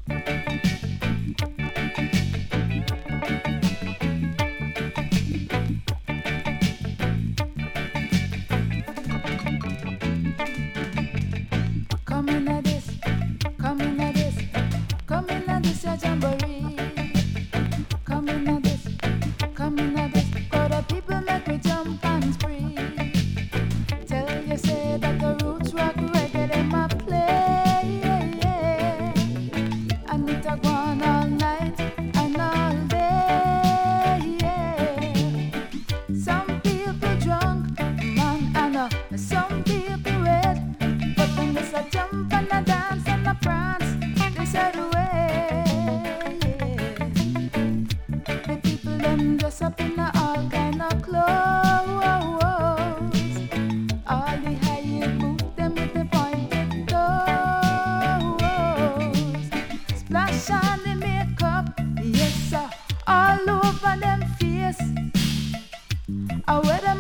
Come in a this, come in a this, come in a this, your jamboree. Come in a this, come in a this, for the people make me jump and spree. Tell you say that the roots rock reggae them a play, and it a go on all night and all day. Some people drunk, man, and some people red. But when there's a jump and a dance and a prance, this are the way. The people them dress up in all kind of clothes. All the high boot them with the pointed toes. Splash on the makeup, yes sir, all over them face. I wear